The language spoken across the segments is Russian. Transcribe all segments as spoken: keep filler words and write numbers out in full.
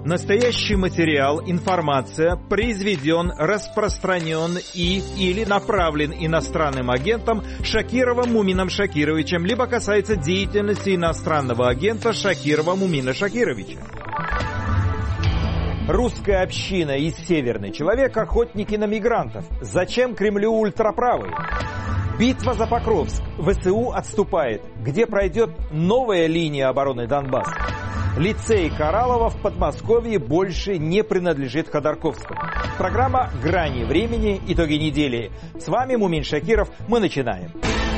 Настоящий материал, информация произведен, распространен и или направлен иностранным агентом Шакировым Мумином Шакировичем, либо касается деятельности иностранного агента Шакирова Мумина Шакировича. Русская община и северный человек – охотники на мигрантов. Зачем Кремлю ультраправые? Битва за Покровск. ВСУ отступает. Где пройдет новая линия обороны Донбасса? Лицей Кораллова в Подмосковье больше не принадлежит Ходорковскому. Программа «Грани времени. Итоги недели». С вами Мумин Шакиров. Мы начинаем.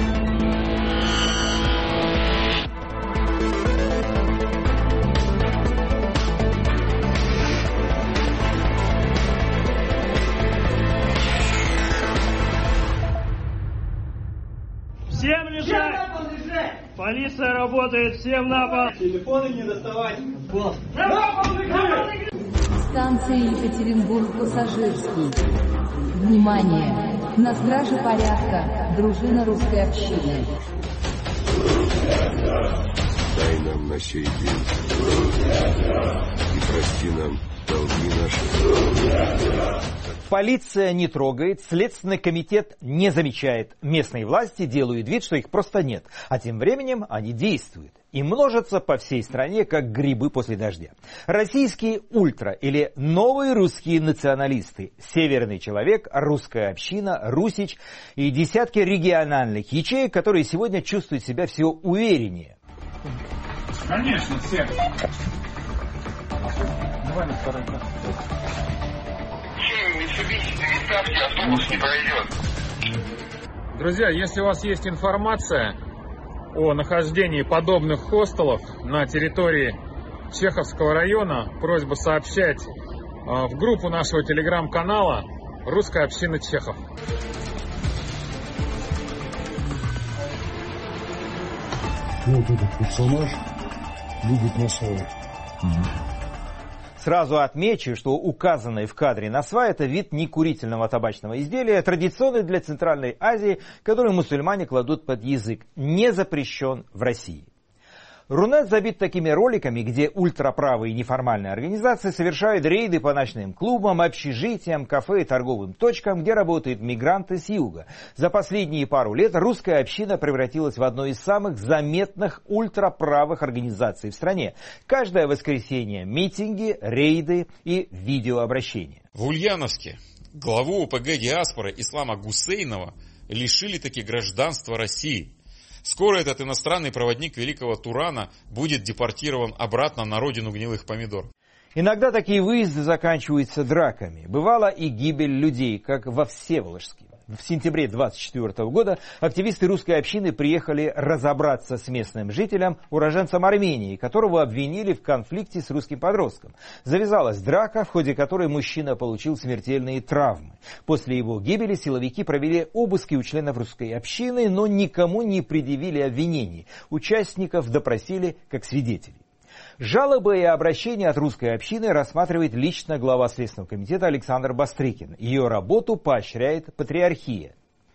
Всем лежать! Полиция работает, всем на пол! Телефоны не доставать! Вот. Станция Екатеринбург-Пассажирский. Внимание! На страже порядка дружина русской общины. Дай нам на сей день и прости нам долги наши. Полиция не трогает, Следственный комитет не замечает. Местные власти делают вид, что их просто нет. А тем временем они действуют. И множатся по всей стране, как грибы после дождя. Российские ультра или новые русские националисты, Северный человек, Русская община, Русич и десятки региональных ячеек, которые сегодня чувствуют себя все увереннее. Конечно, все. Давай на второй. Автобус не пройдет. Друзья, если у вас есть информация о нахождении подобных хостелов на территории Чеховского района, просьба сообщать в группу нашего телеграм-канала «Русская община Чехов». Вот этот персонаж любит насвай. Сразу отмечу, что указанный в кадре насвай – это вид некурительного табачного изделия, традиционный для Центральной Азии, который мусульмане кладут под язык, не запрещен в России. Рунет забит такими роликами, где ультраправые неформальные организации совершают рейды по ночным клубам, общежитиям, кафе и торговым точкам, где работают мигранты с юга. За последние пару лет русская община превратилась в одну из самых заметных ультраправых организаций в стране. Каждое воскресенье митинги, рейды и видеообращения. В Ульяновске главу ОПГ диаспоры Ислама Гусейнова лишили таки гражданства России. Скоро этот иностранный проводник великого Турана будет депортирован обратно на родину гнилых помидор. Иногда такие выезды заканчиваются драками. Бывала и гибель людей, как во Всеволожске. В сентябре двадцать четвёртого года активисты русской общины приехали разобраться с местным жителем, уроженцем Армении, которого обвинили в конфликте с русским подростком. Завязалась драка, в ходе которой мужчина получил смертельные травмы. После его гибели силовики провели обыски у членов русской общины, но никому не предъявили обвинений. Участников допросили как свидетелей. Жалобы и обращения от русской общины рассматривает лично глава Следственного комитета Александр Бастрыкин. Ее работу поощряет Патриархия.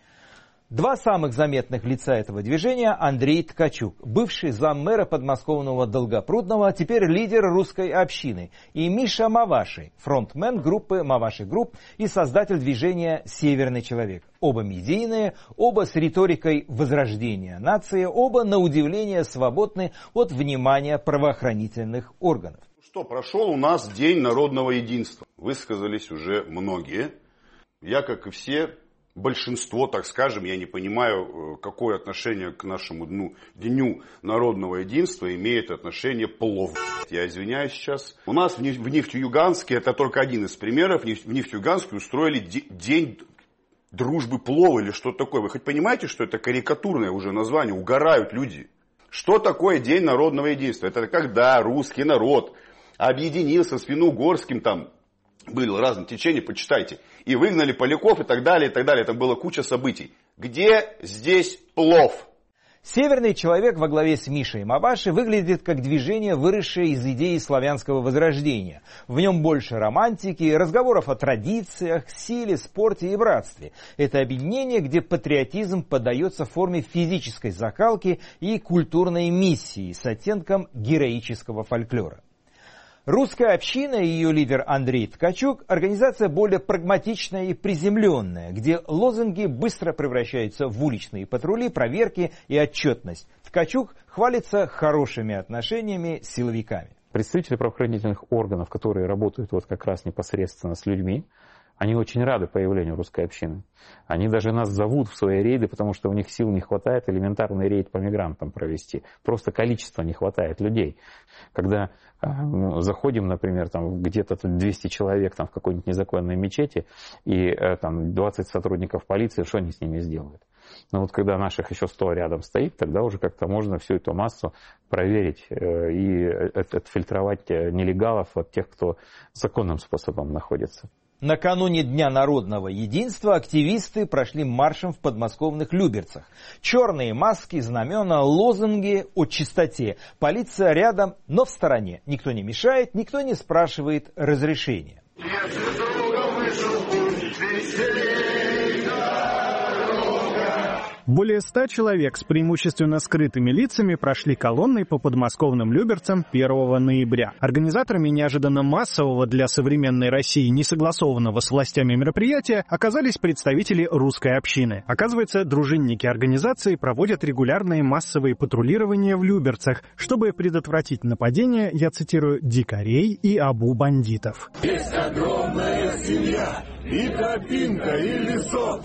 Два самых заметных лица этого движения – Андрей Ткачук, бывший заммэра подмосковного Долгопрудного, теперь лидер русской общины, и Миша Маваши, фронтмен группы Маваши Групп и создатель движения «Северный человек». Оба медийные, оба с риторикой возрождения нации, оба, на удивление, свободны от внимания правоохранительных органов. Что, прошел у нас День народного единства. Высказались уже многие. Я, как и все, большинство, так скажем, я не понимаю, какое отношение к нашему дню, дню народного единства имеет отношение плов. Я извиняюсь сейчас. У нас в Нефтеюганске, это только один из примеров, в Нефтеюганске устроили день дружбы плова или что-то такое. Вы хоть понимаете, что это карикатурное уже название? Угорают люди. Что такое День народного единства? Это когда русский народ объединился с финно-угорским, там были разные течения, почитайте, и выгнали поляков и так далее, и так далее. Там была куча событий. Где здесь плов? Северный человек во главе с Мишей Маваши выглядит как движение, выросшее из идеи славянского возрождения. В нем больше романтики, разговоров о традициях, силе, спорте и братстве. Это объединение, где патриотизм подается в форме физической закалки и культурной миссии с оттенком героического фольклора. Русская община и ее лидер Андрей Ткачук – организация более прагматичная и приземленная, где лозунги быстро превращаются в уличные патрули, проверки и отчетность. Ткачук хвалится хорошими отношениями с силовиками. Представители правоохранительных органов, которые работают вот как раз непосредственно с людьми, они очень рады появлению русской общины. Они даже нас зовут в свои рейды, потому что у них сил не хватает элементарный рейд по мигрантам провести. Просто количества не хватает людей. Когда э, заходим, например, там где-то двести человек там, в какой-нибудь незаконной мечети, и э, там двадцать сотрудников полиции, что они с ними сделают? Но вот когда наших еще сто рядом стоит, тогда уже как-то можно всю эту массу проверить э, и отфильтровать нелегалов от тех, кто законным способом находится. Накануне Дня народного единства активисты прошли маршем в подмосковных Люберцах. Черные маски, знамена, лозунги о чистоте. Полиция рядом, но в стороне. Никто не мешает, никто не спрашивает разрешения. Более ста человек с преимущественно скрытыми лицами прошли колонной по подмосковным Люберцам первого ноября. Организаторами неожиданно массового для современной России несогласованного с властями мероприятия оказались представители русской общины. Оказывается, дружинники организации проводят регулярные массовые патрулирования в Люберцах, чтобы предотвратить нападения, я цитирую, «дикарей и абу-бандитов». Есть огромная семья, и тропинка, и лесок.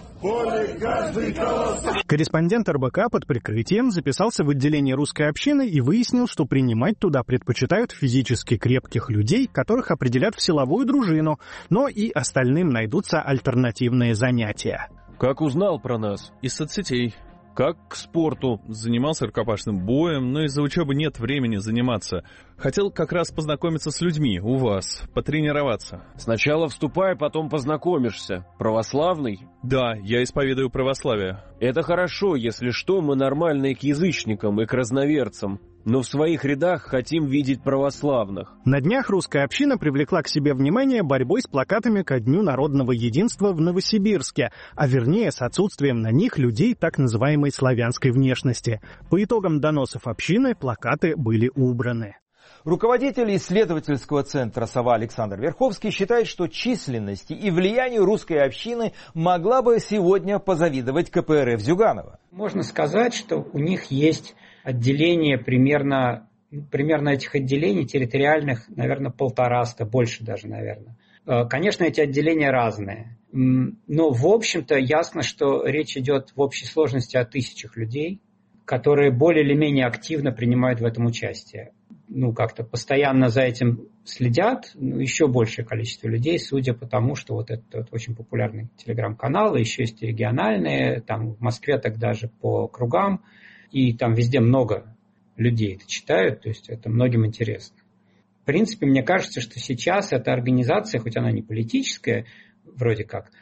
Корреспондент эр бэ ка под прикрытием записался в отделение русской общины и выяснил, что принимать туда предпочитают физически крепких людей, которых определят в силовую дружину, но и остальным найдутся альтернативные занятия. Как узнал про нас? Из соцсетей. Как к спорту? Занимался рукопашным боем, но из-за учебы нет времени заниматься. Хотел как раз познакомиться с людьми у вас, потренироваться. Сначала вступай, потом познакомишься. Православный? Да, я исповедую православие. Это хорошо, если что, мы нормальные к язычникам и к разноверцам. Но в своих рядах хотим видеть православных. На днях русская община привлекла к себе внимание борьбой с плакатами ко Дню народного единства в Новосибирске, а вернее с отсутствием на них людей так называемой славянской внешности. По итогам доносов общины плакаты были убраны. Руководитель исследовательского центра «Сова» Александр Верховский считает, что численности и влиянию русской общины могла бы сегодня позавидовать ка пэ эр эф Зюганова. Можно сказать, что у них есть отделение примерно, примерно этих отделений территориальных, наверное, полтораста, больше даже, наверное. Конечно, эти отделения разные, но, в общем-то, ясно, что речь идет в общей сложности о тысячах людей, которые более или менее активно принимают в этом участие. Ну, как-то постоянно за этим следят, ну, еще большее количество людей, судя по тому, что вот этот вот очень популярный телеграм-канал, еще есть и региональные, там в Москве так даже по кругам, и там везде много людей это читают, то есть это многим интересно. В принципе, мне кажется, что сейчас эта организация, хоть она не политическая, вроде как,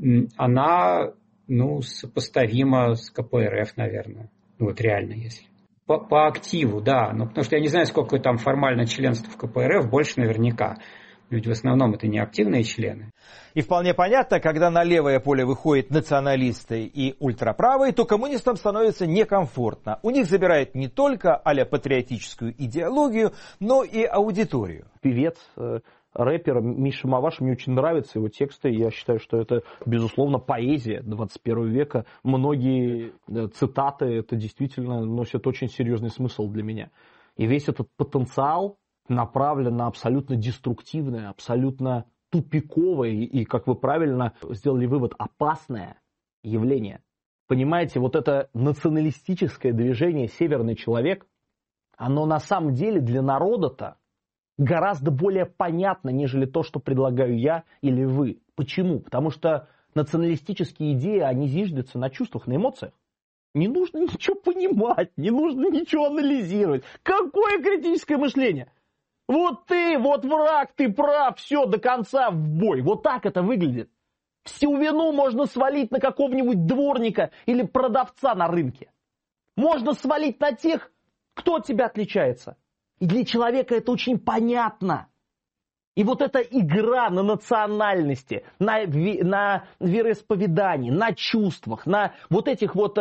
она, ну, сопоставима с ка пэ эр эф, наверное, ну, вот реально, если. По, по активу, да, но потому что я не знаю, сколько там формально членств в ка пэ эр эф, больше наверняка. Ведь в основном это не активные члены. И вполне понятно, когда на левое поле выходят националисты и ультраправые, то коммунистам становится некомфортно. У них забирают не только а-ля патриотическую идеологию, но и аудиторию. Певец, рэпер Миша Маваш, мне очень нравятся его тексты. Я считаю, что это, безусловно, поэзия двадцать первого века. Многие цитаты, это действительно носят очень серьезный смысл для меня. И весь этот потенциал направлен на абсолютно деструктивное, абсолютно тупиковое и, как вы правильно сделали вывод, опасное явление. Понимаете, вот это националистическое движение «Северный человек», оно на самом деле для народа-то гораздо более понятно, нежели то, что предлагаю я или вы. Почему? Потому что националистические идеи, они зиждятся на чувствах, на эмоциях. Не нужно ничего понимать, не нужно ничего анализировать. Какое критическое мышление? Вот ты, вот враг, ты прав, все, до конца в бой. Вот так это выглядит. Всю вину можно свалить на какого-нибудь дворника или продавца на рынке. Можно свалить на тех, кто от тебя отличается. И для человека это очень понятно. И вот эта игра на национальности, на, на вероисповедании, на чувствах, на вот этих вот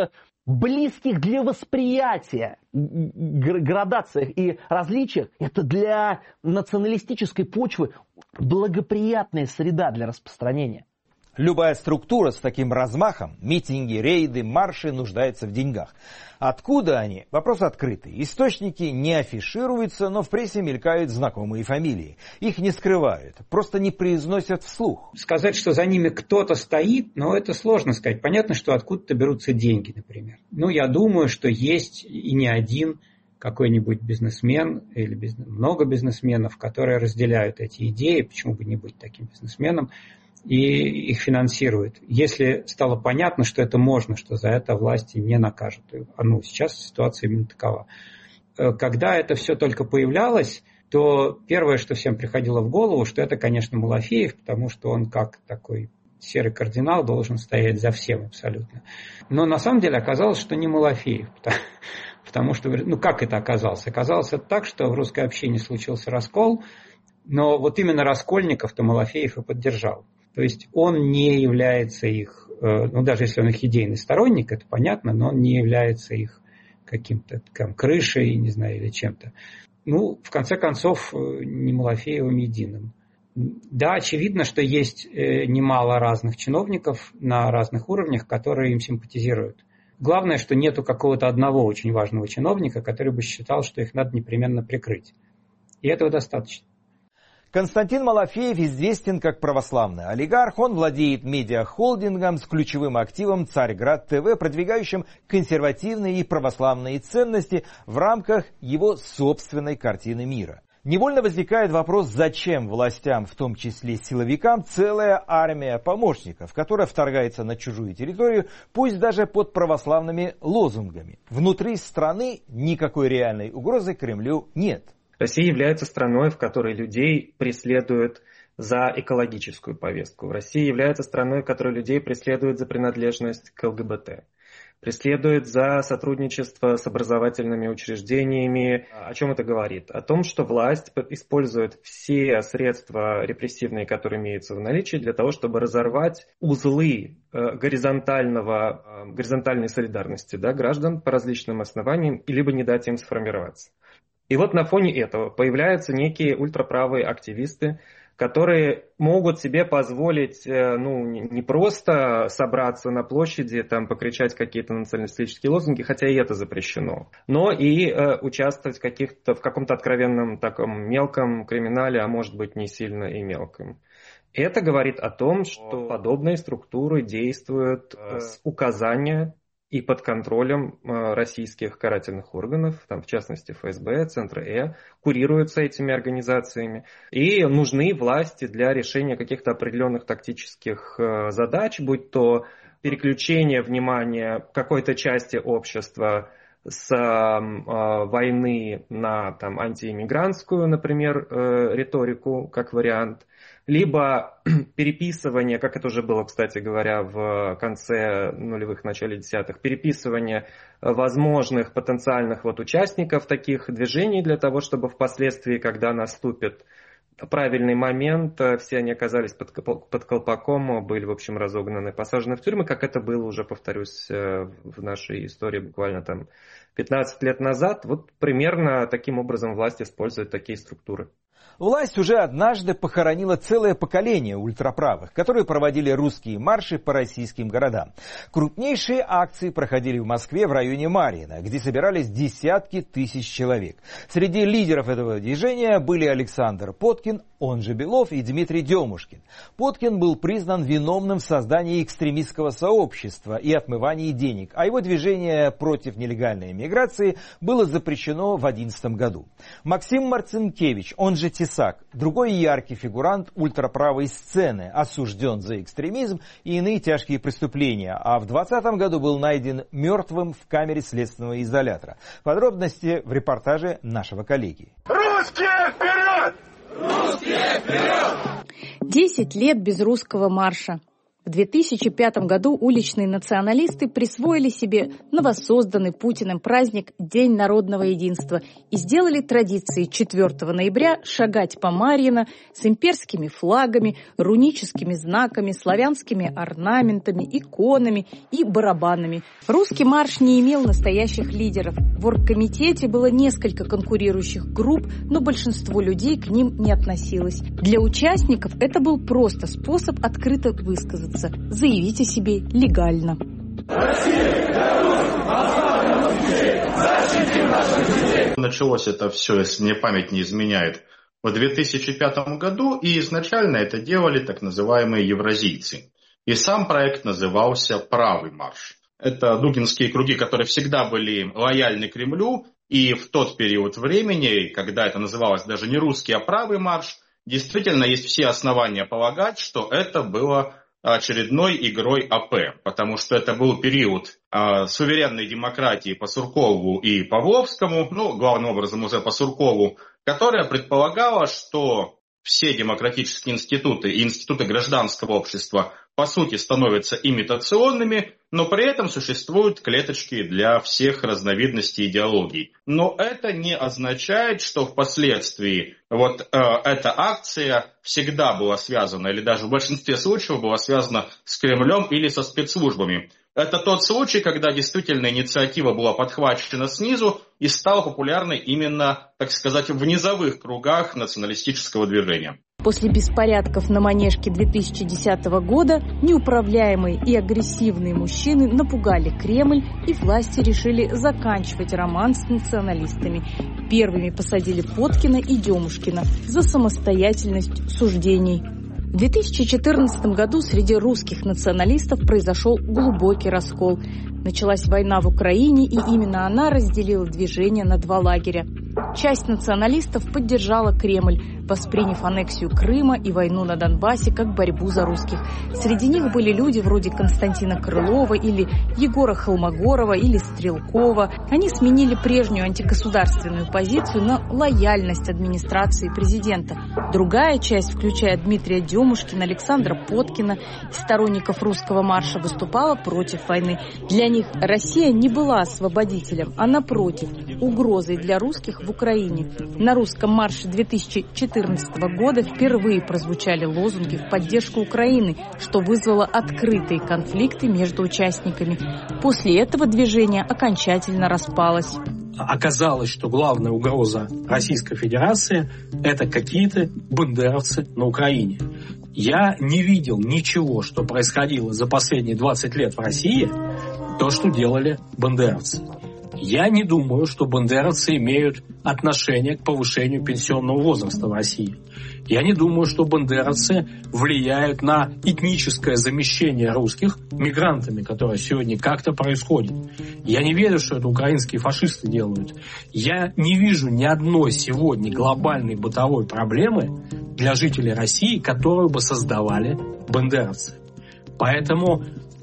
близких для восприятия градациях и различиях, это для националистической почвы благоприятная среда для распространения. Любая структура с таким размахом, митинги, рейды, марши, нуждается в деньгах. Откуда они? Вопрос открытый. Источники не афишируются, но в прессе мелькают знакомые фамилии. Их не скрывают, просто не произносят вслух. Сказать, что за ними кто-то стоит, но это сложно сказать. Понятно, что откуда-то берутся деньги, например. Ну, я думаю, что есть и не один какой-нибудь бизнесмен или бизнес... много бизнесменов, которые разделяют эти идеи, почему бы не быть таким бизнесменом, и их финансируют. Если стало понятно, что это можно, что за это власти не накажут. Ну, сейчас ситуация именно такова. Когда это все только появлялось, то первое, что всем приходило в голову, что это, конечно, Малафеев, потому что он как такой серый кардинал должен стоять за всем абсолютно. Но на самом деле оказалось, что не Малафеев. Потому что, ну как это оказалось? Оказалось это так, что в русской общине случился раскол, но вот именно раскольников-то Малафеев и поддержал. То есть он не является их, ну даже если он их идейный сторонник, это понятно, но он не является их каким-то там крышей, не знаю, или чем-то. Ну, в конце концов, не Малафеевым единым. Да, очевидно, что есть немало разных чиновников на разных уровнях, которые им симпатизируют. Главное, что нету какого-то одного очень важного чиновника, который бы считал, что их надо непременно прикрыть. И этого достаточно. Константин Малафеев известен как православный олигарх. Он владеет медиахолдингом с ключевым активом «Царьград ТВ», продвигающим консервативные и православные ценности в рамках его собственной картины мира. Невольно возникает вопрос, зачем властям, в том числе силовикам, целая армия помощников, которая вторгается на чужую территорию, пусть даже под православными лозунгами. Внутри страны никакой реальной угрозы Кремлю нет. Россия является страной, в которой людей преследуют за экологическую повестку. Россия является страной, в которой людей преследуют за принадлежность к ЛГБТ. Преследует за сотрудничество с образовательными учреждениями. О чем это говорит? О том, что власть использует все средства репрессивные, которые имеются в наличии, для того, чтобы разорвать узлы горизонтального, горизонтальной солидарности, да, граждан по различным основаниям, либо не дать им сформироваться. И вот на фоне этого появляются некие ультраправые активисты, которые могут себе позволить, ну, не просто собраться на площади, там, покричать какие-то националистические лозунги, хотя и это запрещено, но и э, участвовать в, каких-то, в каком-то откровенном таком мелком криминале, а может быть не сильно и мелком. Это говорит о том, что подобные структуры действуют э, с указания и под контролем э, российских карательных органов, там, в частности эф эс бэ, Центра Э, курируются этими организациями. И нужны власти для решения каких-то определенных тактических э, задач, будь то переключение внимания какой-то части общества с э, войны на там, антииммигрантскую, например, э, риторику, как вариант, либо переписывание, как это уже было, кстати говоря, в конце нулевых, начале десятых, переписывание возможных потенциальных вот участников таких движений для того, чтобы впоследствии, когда наступит правильный момент, все они оказались под, под колпаком, были, в общем, разогнаны, посажены в тюрьмы, как это было уже, повторюсь, в нашей истории буквально там пятнадцать лет назад. Вот примерно таким образом власть использует такие структуры. Власть уже однажды похоронила целое поколение ультраправых, которые проводили русские марши по российским городам. Крупнейшие акции проходили в Москве в районе Марьино, где собирались десятки тысяч человек. Среди лидеров этого движения были Александр Поткин, он же Белов, и Дмитрий Демушкин. Поткин был признан виновным в создании экстремистского сообщества и отмывании денег, а его движение против нелегальной иммиграции было запрещено в две тысячи одиннадцатом году. Максим Марцинкевич, он же Тесак, другой яркий фигурант ультраправой сцены, осужден за экстремизм и иные тяжкие преступления, а в двадцатом году был найден мертвым в камере следственного изолятора. Подробности в репортаже нашего коллеги. Русские вперед! Русские вперед! Десять лет без русского марша. В две тысячи пятом году уличные националисты присвоили себе новосозданный Путиным праздник День народного единства и сделали традицией четвёртого ноября шагать по Марьино с имперскими флагами, руническими знаками, славянскими орнаментами, иконами и барабанами. Русский марш не имел настоящих лидеров. В оргкомитете было несколько конкурирующих групп, но большинство людей к ним не относилось. Для участников это был просто способ открыто высказаться, заявить о себе легально. Началось это все, если мне память не изменяет, в две тысячи пятом году, и изначально это делали так называемые евразийцы. И сам проект назывался «Правый марш». Это дугинские круги, которые всегда были лояльны Кремлю, и в тот период времени, когда это называлось даже не русский, а правый марш, действительно есть все основания полагать, что это было очередной игрой АП, потому что это был период э, суверенной демократии по Суркову и Павловскому, ну, главным образом уже по Суркову, которая предполагала, что все демократические институты и институты гражданского общества по сути становятся имитационными, но при этом существуют клеточки для всех разновидностей идеологий. Но это не означает, что впоследствии вот э, эта акция всегда была связана, или даже в большинстве случаев была связана с Кремлем или со спецслужбами. Это тот случай, когда действительно инициатива была подхвачена снизу и стала популярной именно, так сказать, в низовых кругах националистического движения. После беспорядков на Манежке две тысячи десятого года неуправляемые и агрессивные мужчины напугали Кремль, и власти решили заканчивать роман с националистами. Первыми посадили Поткина и Демушкина за самостоятельность суждений. В две тысячи четырнадцатом году среди русских националистов произошел глубокий раскол. Началась война в Украине, и именно она разделила движение на два лагеря. Часть националистов поддержала Кремль, восприняв аннексию Крыма и войну на Донбассе как борьбу за русских. Среди них были люди вроде Константина Крылова или Егора Холмогорова или Стрелкова. Они сменили прежнюю антигосударственную позицию на лояльность администрации президента. Другая часть, включая Дмитрия Демушкина, Александра Поткина и сторонников русского марша, выступала против войны. Для них Россия не была освободителем, а напротив, угрозой для русских в Украине. На русском марше две тысячи четырнадцатого года впервые прозвучали лозунги в поддержку Украины, что вызвало открытые конфликты между участниками. После этого движение окончательно распалось. Оказалось, что главная угроза Российской Федерации – это какие-то бандеровцы на Украине. Я не видел ничего, что происходило за последние двадцать лет в России, то, что делали бандеровцы. Я не думаю, что бандеровцы имеют отношение к повышению пенсионного возраста в России. Я не думаю, что бандеровцы влияют на этническое замещение русских мигрантами, которое сегодня как-то происходит. Я не верю, что это украинские фашисты делают. Я не вижу ни одной сегодня глобальной бытовой проблемы для жителей России, которую бы создавали бандеровцы. Поэтому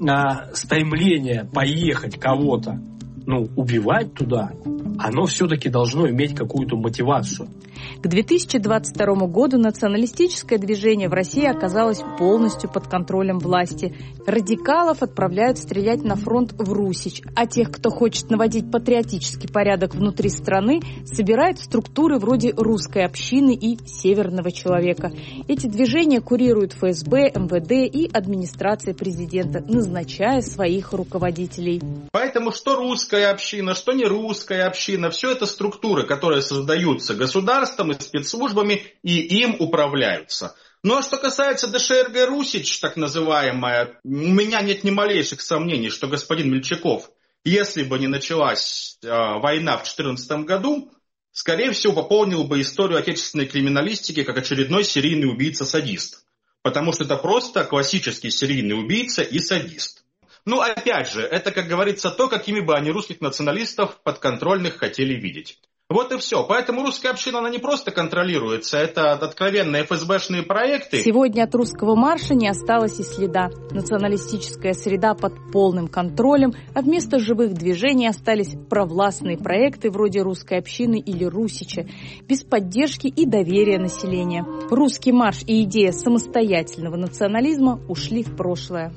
а, стремление поехать кого-то, ну, убивать туда, оно все-таки должно иметь какую-то мотивацию. К две тысячи двадцать второму году националистическое движение в России оказалось полностью под контролем власти. Радикалов отправляют стрелять на фронт в Русич, а тех, кто хочет наводить патриотический порядок внутри страны, собирают в структуры вроде русской общины и северного человека. Эти движения курируют эф эс бэ, эм вэ дэ и администрация президента, назначая своих руководителей. Поэтому что русская община, что не русская община, все это структуры, которые создаются государством и спецслужбами, и им управляются. Ну а что касается дэ ша эр гэ Русич, так называемая, у меня нет ни малейших сомнений, что господин Мельчаков, если бы не началась э, война в две тысячи четырнадцатом году, скорее всего пополнил бы историю отечественной криминалистики как очередной серийный убийца-садист. Потому что это просто классический серийный убийца и садист. Ну, опять же, это, как говорится, то, какими бы они русских националистов подконтрольных хотели видеть. Вот и все. Поэтому русская община, она не просто контролируется, это откровенные эф эс бэшные проекты. Сегодня от русского марша не осталось и следа. Националистическая среда под полным контролем, а вместо живых движений остались провластные проекты вроде русской общины или Русича, без поддержки и доверия населения. Русский марш и идея самостоятельного национализма ушли в прошлое.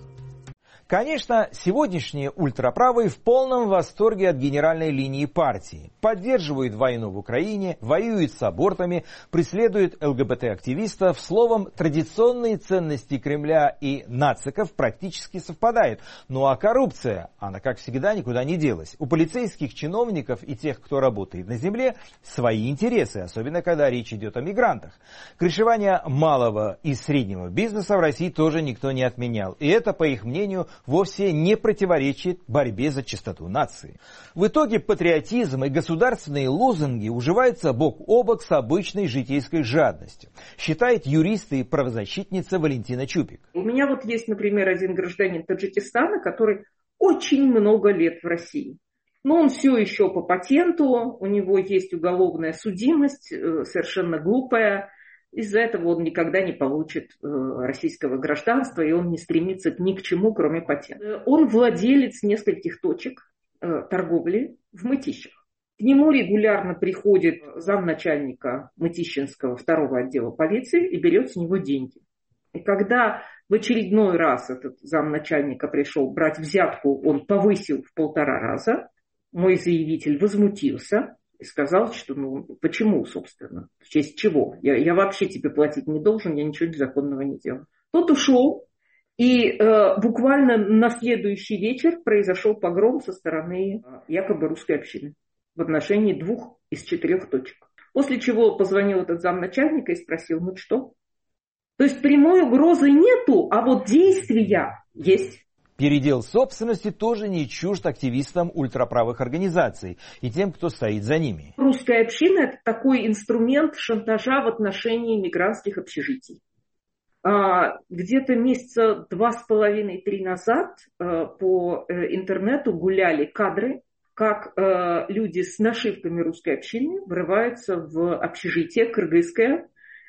Конечно, сегодняшние ультраправые в полном восторге от генеральной линии партии. Поддерживают войну в Украине, воюют с абортами, преследуют эл гэ бэ тэ-активистов. Словом, традиционные ценности Кремля и нациков практически совпадают. Ну а коррупция, она, как всегда, никуда не делась. У полицейских чиновников и тех, кто работает на земле, свои интересы, особенно когда речь идет о мигрантах. Крышевание малого и среднего бизнеса в России тоже никто не отменял. И это, по их мнению, вовсе не противоречит борьбе за чистоту нации. В итоге патриотизм и государственные лозунги уживаются бок о бок с обычной житейской жадностью, считает юрист и правозащитница Валентина Чупик. У меня вот есть, например, один гражданин Таджикистана, который очень много лет в России. Но он все еще по патенту, у него есть уголовная судимость, совершенно глупая. Из-за этого он никогда не получит э, российского гражданства, и он не стремится ни к чему, кроме патента. Он владелец нескольких точек э, торговли в Мытищах. К нему регулярно приходит замначальника Мытищинского второго отдела полиции и берет с него деньги. И когда в очередной раз этот замначальника пришел брать взятку, он повысил в полтора раза. Мой заявитель возмутился. И сказал, что ну почему, собственно, в честь чего? Я, я вообще тебе платить не должен, я ничего незаконного не делал. Тот ушел, и э, буквально на следующий вечер произошел погром со стороны э, якобы русской общины в отношении двух из четырех точек. После чего позвонил этот замначальника и спросил, ну что? То есть прямой угрозы нету, а вот действия есть. Передел собственности тоже не чужд активистам ультраправых организаций и тем, кто стоит за ними. Русская община – это такой инструмент шантажа в отношении мигрантских общежитий. Где-то месяца два с половиной-три назад по интернету гуляли кадры, как люди с нашивками русской общины врываются в общежитие кыргызское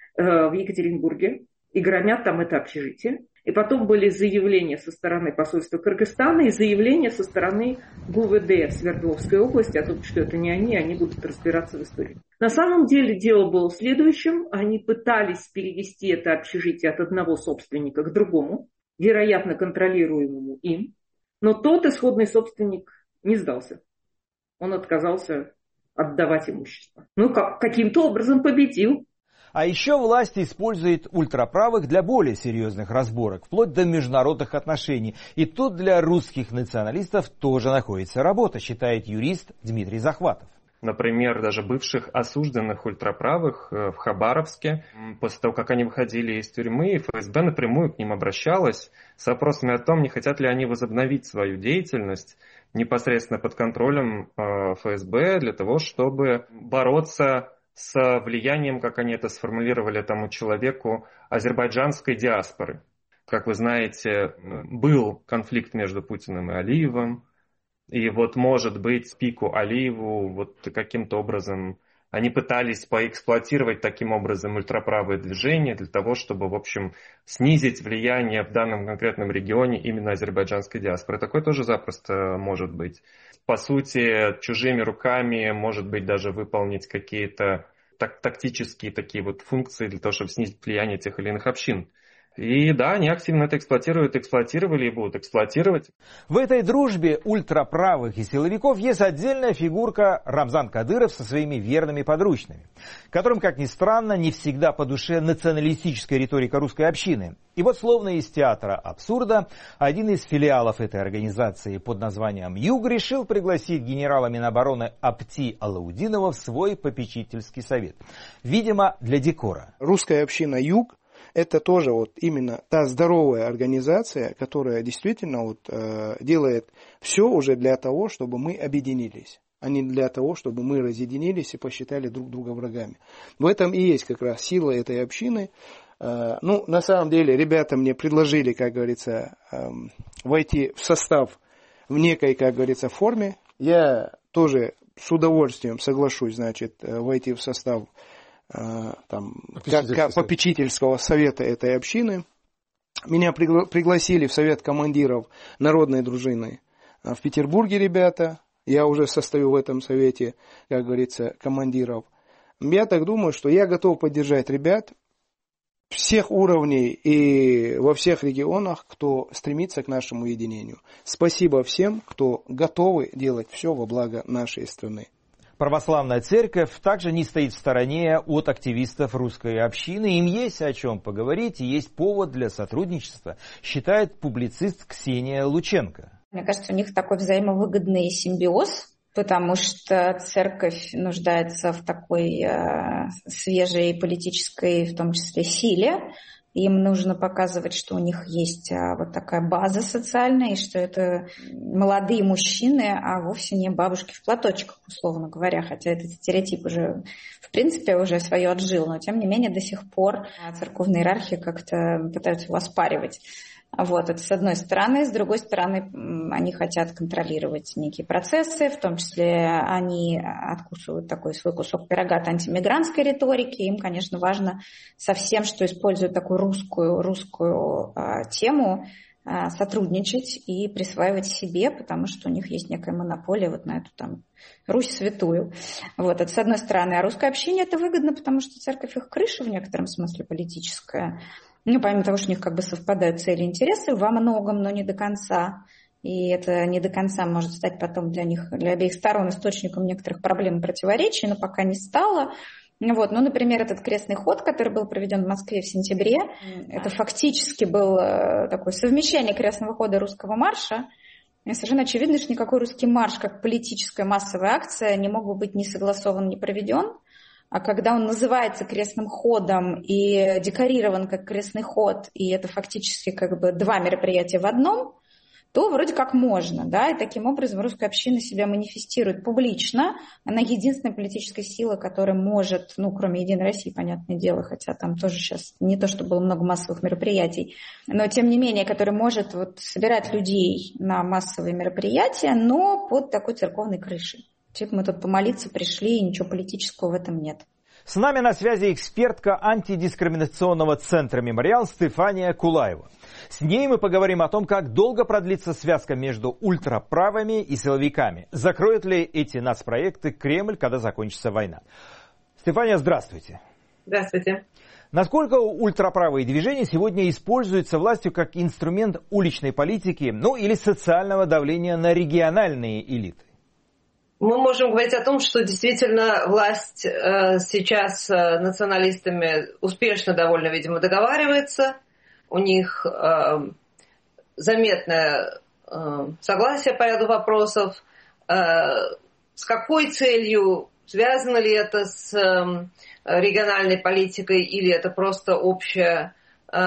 в Екатеринбурге и громят там это общежитие. И потом были заявления со стороны посольства Кыргызстана и заявления со стороны гэ у вэ дэ Свердловской области о том, что это не они, они будут разбираться в истории. На самом деле дело было в следующем. Они пытались перевести это общежитие от одного собственника к другому, вероятно, контролируемому им. Но тот исходный собственник не сдался. Он отказался отдавать имущество. Ну, как, каким-то образом победил. А еще власть использует ультраправых для более серьезных разборок, вплоть до международных отношений. И тут для русских националистов тоже находится работа, считает юрист Дмитрий Захватов. Например, даже бывших осужденных ультраправых в Хабаровске, после того, как они выходили из тюрьмы, эф эс бэ напрямую к ним обращалась с вопросами о том, не хотят ли они возобновить свою деятельность непосредственно под контролем эф эс бэ для того, чтобы бороться с влиянием, как они это сформулировали тому человеку, азербайджанской диаспоры. Как вы знаете, был конфликт между Путиным и Алиевым. И вот, может быть, пику Алиеву вот каким-то образом они пытались поэксплуатировать таким образом ультраправые движения для того, чтобы, в общем, снизить влияние в данном конкретном регионе именно азербайджанской диаспоры. Такое тоже запросто может быть. По сути, чужими руками, может быть, даже выполнить какие-то так, тактические такие вот функции для того, чтобы снизить влияние тех или иных общин. И да, они активно это эксплуатируют, эксплуатировали и будут эксплуатировать. В этой дружбе ультраправых и силовиков есть отдельная фигурка Рамзан Кадыров со своими верными подручными, которым, как ни странно, не всегда по душе националистическая риторика русской общины. И вот словно из театра абсурда, один из филиалов этой организации под названием «Юг» решил пригласить генерала Минобороны Апти Алаудинова в свой попечительский совет. Видимо, для декора. Русская община «Юг» — это тоже вот именно та здоровая организация, которая действительно вот, э, делает все уже для того, чтобы мы объединились, а не для того, чтобы мы разъединились и посчитали друг друга врагами. В этом и есть как раз сила этой общины. Э, ну, на самом деле, ребята мне предложили, как говорится, э, войти в состав в некой, как говорится, форме. Я тоже с удовольствием соглашусь, значит, войти в состав там, как, попечительского совета этой общины. Меня пригла- пригласили в совет командиров народной дружины в Петербурге, ребята. Я уже состою в этом совете, как говорится, командиров. Я так думаю, что я готов поддержать ребят всех уровней и во всех регионах, кто стремится к нашему единению. Спасибо всем, кто готовы делать все во благо нашей страны. Православная церковь также не стоит в стороне от активистов русской общины. Им есть о чем поговорить и есть повод для сотрудничества, считает публицист Ксения Лученко. Мне кажется, у них такой взаимовыгодный симбиоз, потому что церковь нуждается в такой э, свежей политической, в том числе, силе. Им нужно показывать, что у них есть а, вот такая база социальная, и что это молодые мужчины, а вовсе не бабушки в платочках, условно говоря. Хотя этот стереотип уже, в принципе, уже свое отжил, но тем не менее до сих пор церковные иерархи как-то пытаются его оспаривать. Вот, это с одной стороны. С другой стороны, они хотят контролировать некие процессы, в том числе они откусывают такой свой кусок пирога от антимигрантской риторики. Им, конечно, важно со всем, что использует такую русскую, русскую а, тему, а, сотрудничать и присваивать себе, потому что у них есть некая монополия вот на эту там Русь святую. Вот, это с одной стороны. А русской общине это выгодно, потому что церковь их крыша в некотором смысле политическая. Ну, помимо того, что у них как бы совпадают цели и интересы во многом, но не до конца. И это не до конца может стать потом для них, для обеих сторон источником некоторых проблем и противоречий, но пока не стало. Вот. Ну, например, этот крестный ход, который был проведен в Москве в сентябре, это фактически был такое совмещение крестного хода и русского марша. И совершенно очевидно, что никакой русский марш, как политическая массовая акция, не мог бы быть ни согласован, ни проведен. А когда он называется крестным ходом и декорирован как крестный ход, и это фактически как бы два мероприятия в одном, то вроде как можно, да, и таким образом русская община себя манифестирует публично. Она единственная политическая сила, которая может, ну, кроме Единой России, понятное дело, хотя там тоже сейчас не то, что было много массовых мероприятий, но тем не менее, которая может вот собирать людей на массовые мероприятия, но под такой церковной крышей. Типа мы тут помолиться пришли, и ничего политического в этом нет. С нами на связи экспертка антидискриминационного центра «Мемориал» Стефания Кулаева. С ней мы поговорим о том, как долго продлится связка между ультраправыми и силовиками. Закроют ли эти нацпроекты Кремль, когда закончится война? Стефания, здравствуйте. Здравствуйте. Насколько ультраправые движения сегодня используются властью как инструмент уличной политики, ну или социального давления на региональные элиты? Мы можем говорить о том, что действительно власть э, сейчас э, националистами успешно довольно, видимо, договаривается. У них э, заметное э, согласие по ряду вопросов. Э, с какой целью? Связано ли это с э, региональной политикой или это просто общее э,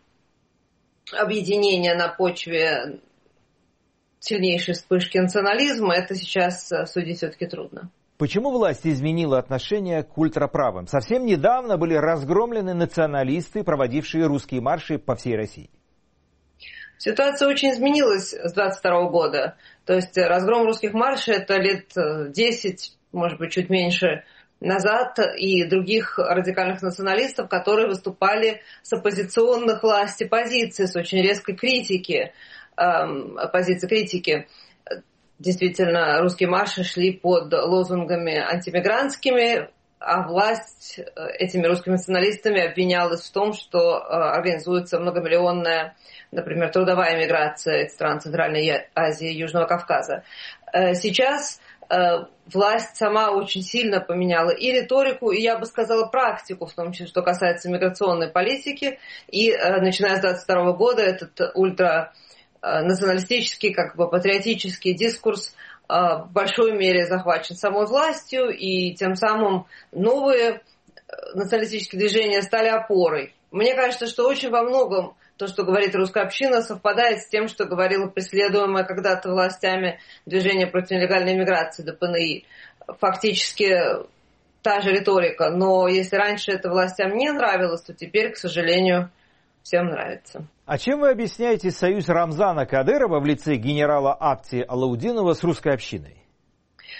объединение на почве сильнейшей вспышки национализма, это сейчас судить все-таки трудно. Почему власть изменила отношение к ультраправым? Совсем недавно были разгромлены националисты, проводившие русские марши по всей России. Ситуация очень изменилась с двадцать второго года. То есть разгром русских маршей это лет десять, может быть, чуть меньше назад, и других радикальных националистов, которые выступали с оппозиционных власти позиций, с очень резкой критики. Позиции критики. Действительно, русские марши шли под лозунгами антимигрантскими, а власть этими русскими националистами обвинялась в том, что организуется многомиллионная, например, трудовая миграция из стран Центральной Азии и Южного Кавказа. Сейчас власть сама очень сильно поменяла и риторику, и, я бы сказала, практику, в том числе, что касается миграционной политики. И начиная с двадцать второго года этот ультра националистический, как бы патриотический дискурс в большой мере захвачен самой властью, и тем самым новые националистические движения стали опорой. Мне кажется, что очень во многом то, что говорит русская община, совпадает с тем, что говорило преследуемое когда-то властями движение против нелегальной миграции дэ пэ эн и. Фактически та же риторика, но если раньше это властям не нравилось, то теперь, к сожалению, всем нравится. А чем вы объясняете союз Рамзана Кадырова в лице генерала Апти Алаудинова с русской общиной?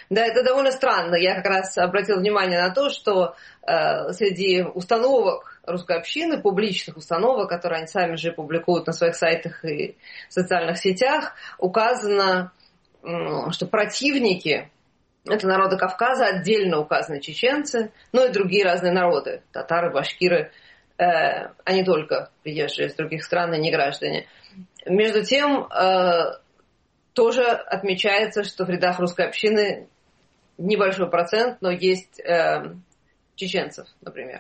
Да, это довольно странно. Я как раз обратила внимание на то, что э, среди установок русской общины, публичных установок, которые они сами же публикуют на своих сайтах и социальных сетях, указано, э, что противники это народы Кавказа, отдельно указаны чеченцы, ну и другие разные народы, татары, башкиры, э, а не только приезжие из других стран и не граждане. Между тем, э, тоже отмечается, что в рядах русской общины небольшой процент, но есть э, чеченцев, например,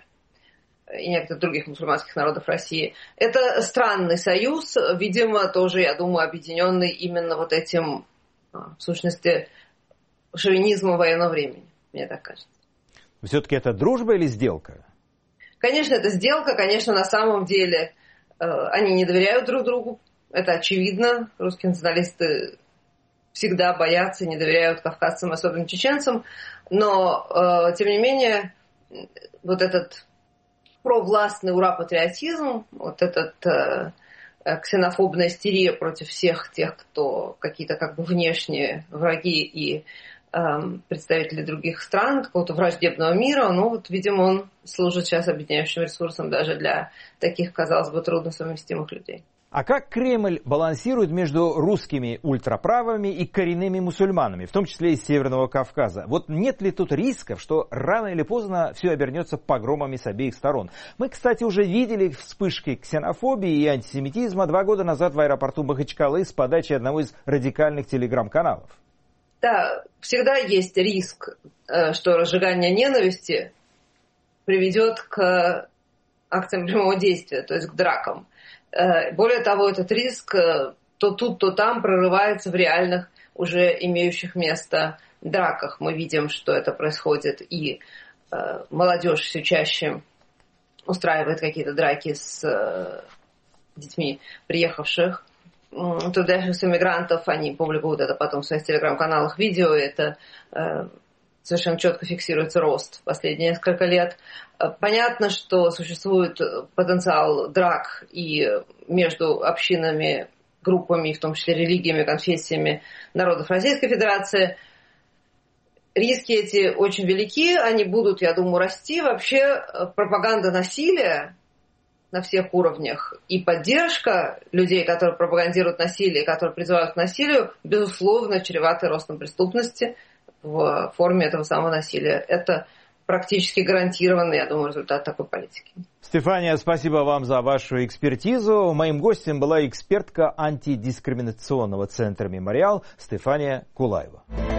и некоторых других мусульманских народов России. Это странный союз, видимо, тоже, я думаю, объединенный именно вот этим, в сущности, шовинизмом военного времени, мне так кажется. Все-таки это дружба или сделка? Конечно, это сделка, конечно, на самом деле э, они не доверяют друг другу, это очевидно, русские националисты всегда боятся и не доверяют кавказцам, особенно чеченцам, но, э, тем не менее, вот этот провластный ура-патриотизм, вот этот э, ксенофобная истерия против всех тех, кто какие-то как бы внешние враги и э, представители других стран, какого-то враждебного мира, ну вот, видимо, он служит сейчас объединяющим ресурсом даже для таких, казалось бы, трудносовместимых людей. А как Кремль балансирует между русскими ультраправыми и коренными мусульманами, в том числе из Северного Кавказа? Вот нет ли тут рисков, что рано или поздно все обернется погромами с обеих сторон? Мы, кстати, уже видели вспышки ксенофобии и антисемитизма два года назад в аэропорту Махачкалы с подачи одного из радикальных телеграм-каналов. Да, всегда есть риск, что разжигание ненависти приведет к акциям прямого действия, то есть к дракам. Более того, этот риск то тут, то там прорывается в реальных, уже имеющих место драках. Мы видим, что это происходит, и э, молодежь все чаще устраивает какие-то драки с э, детьми приехавших, э, трудящихся мигрантов. Они публикуют это потом в своих телеграм-каналах видео. Это э, совершенно четко фиксируется рост в последние несколько лет. Понятно, что существует потенциал драк и между общинами, группами, в том числе религиями, конфессиями народов Российской Федерации. Риски эти очень велики, они будут, я думаю, расти. Вообще пропаганда насилия на всех уровнях и поддержка людей, которые пропагандируют насилие, которые призывают к насилию, безусловно, чреваты ростом преступности в форме этого самого насилия. Это практически гарантированный, я думаю, результат такой политики. Стефания, спасибо вам за вашу экспертизу. Моим гостем была экспертка антидискриминационного центра «Мемориал» Стефания Кулаева.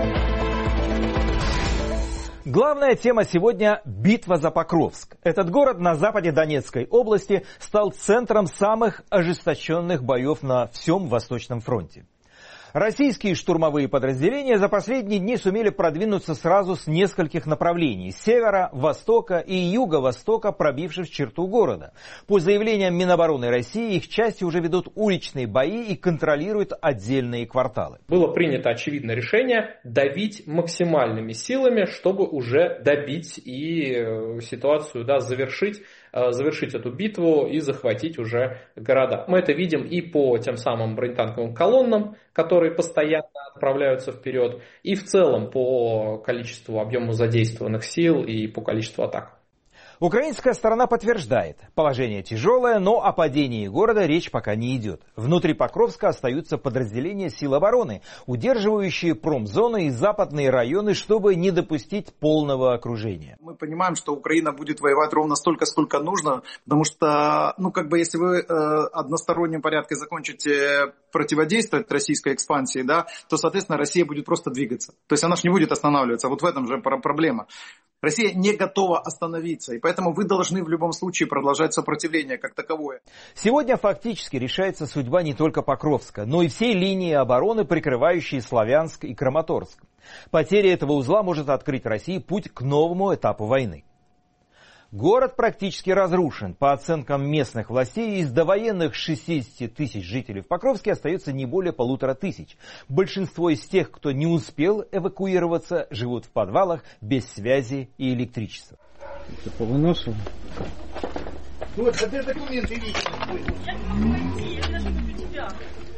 Главная тема сегодня – битва за Покровск. Этот город на западе Донецкой области стал центром самых ожесточенных боев на всем Восточном фронте. Российские штурмовые подразделения за последние дни сумели продвинуться сразу с нескольких направлений – с севера, востока и юго-востока, пробившись черту города. По заявлениям Минобороны России, их части уже ведут уличные бои и контролируют отдельные кварталы. Было принято очевидное решение давить максимальными силами, чтобы уже добить и ситуацию, да, завершить. завершить эту битву и захватить уже города. Мы это видим и по тем самым бронетанковым колоннам, которые постоянно отправляются вперед, и в целом по количеству, объему задействованных сил и по количеству атак. Украинская сторона подтверждает, положение тяжелое, но о падении города речь пока не идет. Внутри Покровска остаются подразделения сил обороны, удерживающие промзоны и западные районы, чтобы не допустить полного окружения. Мы понимаем, что Украина будет воевать ровно столько, сколько нужно, потому что, ну, как бы, если вы э, одностороннем порядке закончите противодействовать российской экспансии, да, то, соответственно, Россия будет просто двигаться. То есть она же не будет останавливаться. Вот в этом же проблема. Россия не готова остановиться, и поэтому вы должны в любом случае продолжать сопротивление как таковое. Сегодня фактически решается судьба не только Покровска, но и всей линии обороны, прикрывающей Славянск и Краматорск. Потеря этого узла может открыть России путь к новому этапу войны. Город практически разрушен. По оценкам местных властей, из довоенных шестидесяти тысяч жителей в Покровске остается не более полутора тысяч. Большинство из тех, кто не успел эвакуироваться, живут в подвалах без связи и электричества. Это по выносу? Вот, а ты документы видишь.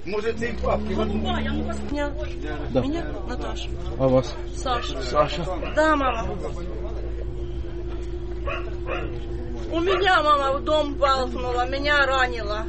Может, и папки. Меня? Да. Меня? Наташа. А вас? Саша. Саша. Да, мама. У меня мама в дом балкнула, меня ранила.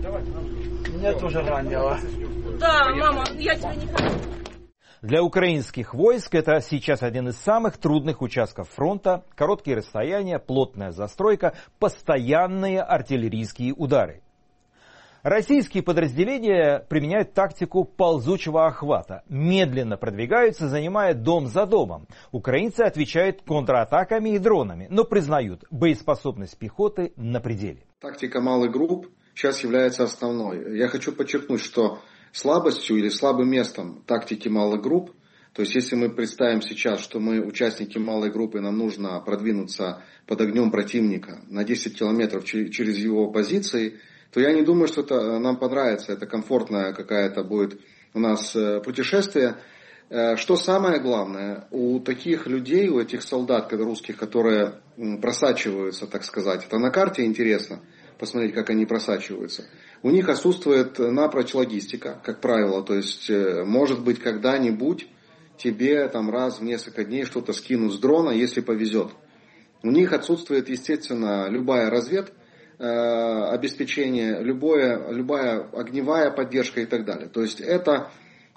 Меня тоже ранило. Да, мама, я тебя не хочу. Для украинских войск это сейчас один из самых трудных участков фронта. Короткие расстояния, плотная застройка, постоянные артиллерийские удары. Российские подразделения применяют тактику ползучего охвата. Медленно продвигаются, занимая дом за домом. Украинцы отвечают контратаками и дронами, но признают боеспособность пехоты на пределе. Тактика малых групп сейчас является основной. Я хочу подчеркнуть, что слабостью или слабым местом тактики малых групп, то есть если мы представим сейчас, что мы участники малой группы, нам нужно продвинуться под огнем противника на десять километров через его позиции, то я не думаю, что это нам понравится, это комфортная какая-то будет у нас путешествие. Что самое главное, у таких людей, у этих солдат русских, которые просачиваются, так сказать, это на карте интересно посмотреть, как они просачиваются. У них отсутствует напрочь логистика, как правило, то есть может быть когда-нибудь тебе там раз в несколько дней что-то скинут с дрона, если повезет. У них отсутствует, естественно, любая разведка, обеспечение, любое, любая огневая поддержка и так далее. То есть это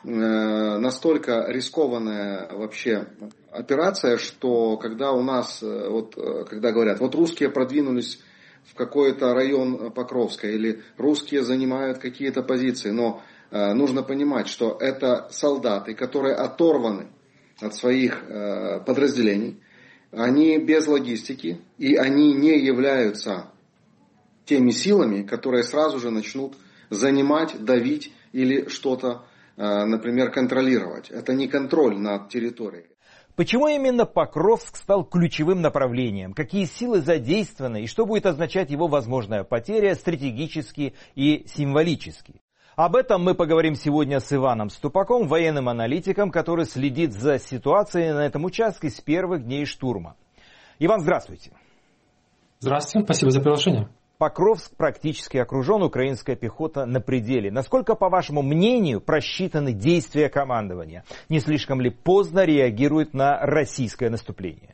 настолько рискованная вообще операция, что когда у нас, вот, когда говорят, вот русские продвинулись в какой-то район Покровска или русские занимают какие-то позиции, но нужно понимать, что это солдаты, которые оторваны от своих подразделений, они без логистики и они не являются теми силами, которые сразу же начнут занимать, давить или что-то, например, контролировать. Это не контроль над территорией. Почему именно Покровск стал ключевым направлением? Какие силы задействованы и что будет означать его возможная потеря стратегически и символически? Об этом мы поговорим сегодня с Иваном Ступаком, военным аналитиком, который следит за ситуацией на этом участке с первых дней штурма. Иван, здравствуйте. Здравствуйте, спасибо за приглашение. Покровск практически окружен, украинская пехота на пределе. Насколько, по вашему мнению, просчитаны действия командования? Не слишком ли поздно реагирует на российское наступление?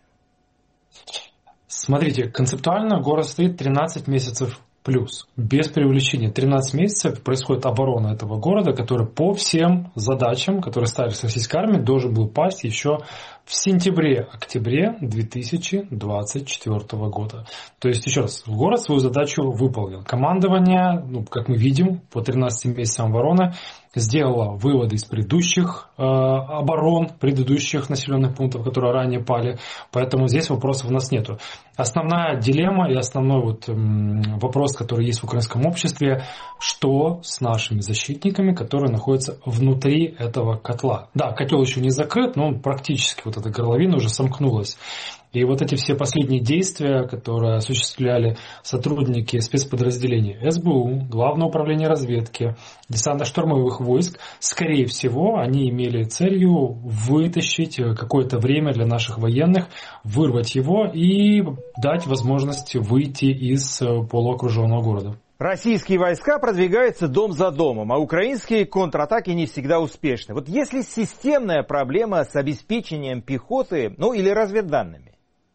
Смотрите, концептуально город стоит тринадцать месяцев плюс. Без преувеличения. тринадцать месяцев происходит оборона этого города, который по всем задачам, которые ставились российской армией, должен был пасть еще в сентябре-октябре две тысячи двадцать четвёртого года. То есть, еще раз, город свою задачу выполнил. Командование, ну, как мы видим, по тринадцати месяцам обороны сделало выводы из предыдущих э, оборон, предыдущих населенных пунктов, которые ранее пали. Поэтому здесь вопросов у нас нету. Основная дилемма и основной вот, м, вопрос, который есть в украинском обществе, что с нашими защитниками, которые находятся внутри этого котла. Да, котел еще не закрыт, но он практически, вот эта горловина уже сомкнулась. И вот эти все последние действия, которые осуществляли сотрудники спецподразделений эс бэ у, Главного управления разведки, десантно-штурмовых войск, скорее всего, они имели целью вытащить какое-то время для наших военных, вырвать его и дать возможность выйти из полуокруженного города. Российские войска продвигаются дом за домом, а украинские контратаки не всегда успешны. Вот есть ли системная проблема с обеспечением пехоты, ну или разведданными?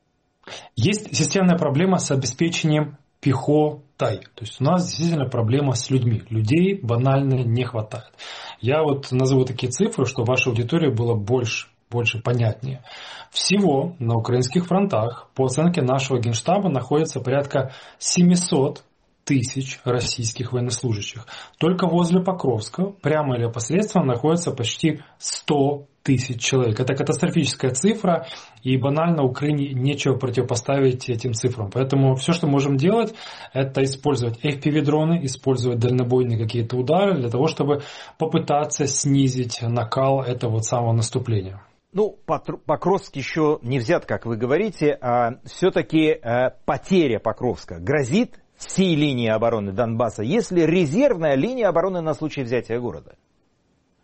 Есть системная проблема с обеспечением пехотой. То есть у нас действительно проблема с людьми. Людей банально не хватает. Я вот назову такие цифры, чтобы вашей аудитории было больше, больше понятнее. Всего на украинских фронтах, по оценке нашего генштаба, находится порядка семьсот тысяч российских военнослужащих. Только возле Покровска, прямо или опосредственно, находится почти сто тысяч человек. Это катастрофическая цифра, и банально Украине нечего противопоставить этим цифрам. Поэтому все, что можем делать, это использовать эф пи ви-дроны, использовать дальнобойные какие-то удары для того, чтобы попытаться снизить накал этого вот самого наступления. Ну, Покровск еще не взят, как вы говорите, а все-таки э, потеря Покровска грозит всей линии обороны Донбасса, если резервная линия обороны на случай взятия города?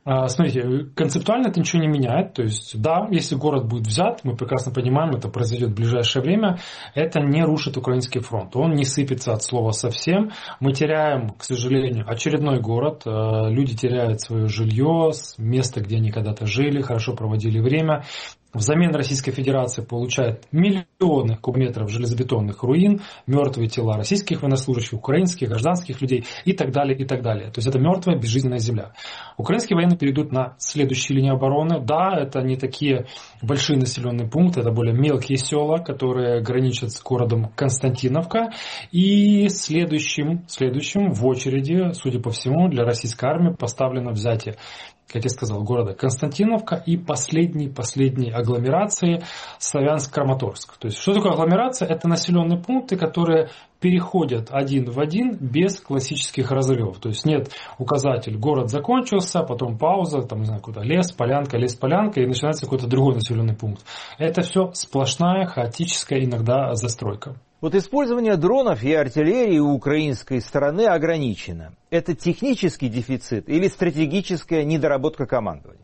Смотрите, концептуально это ничего не меняет. То есть, да, если город будет взят, мы прекрасно понимаем, это произойдет в ближайшее время, это не рушит украинский фронт. Он не сыпется от слова совсем. Мы теряем, к сожалению, очередной город. Люди теряют свое жилье, место, где они когда-то жили, хорошо проводили время. Взамен Российская Федерация получает миллионы кубометров железобетонных руин, мертвые тела российских военнослужащих, украинских, гражданских людей и так далее, и так далее. То есть это мертвая безжизненная земля. Украинские военные перейдут на следующие линии обороны. Да, это не такие большие населенные пункты, это более мелкие села, которые граничат с городом Константиновка. И следующим, следующим в очереди, судя по всему, для российской армии поставлено взятие, как я сказал, города Константиновка и последней, последней агломерации Славянск-Краматорск. То есть, что такое агломерация? Это населенные пункты, которые переходят один в один без классических разрывов. То есть, нет указатель, город закончился, потом пауза, там, не знаю, куда лес, полянка, лес, полянка, и начинается какой-то другой населенный пункт. Это все сплошная, хаотическая иногда застройка. Вот использование дронов и артиллерии у украинской стороны ограничено. Это технический дефицит или стратегическая недоработка командования?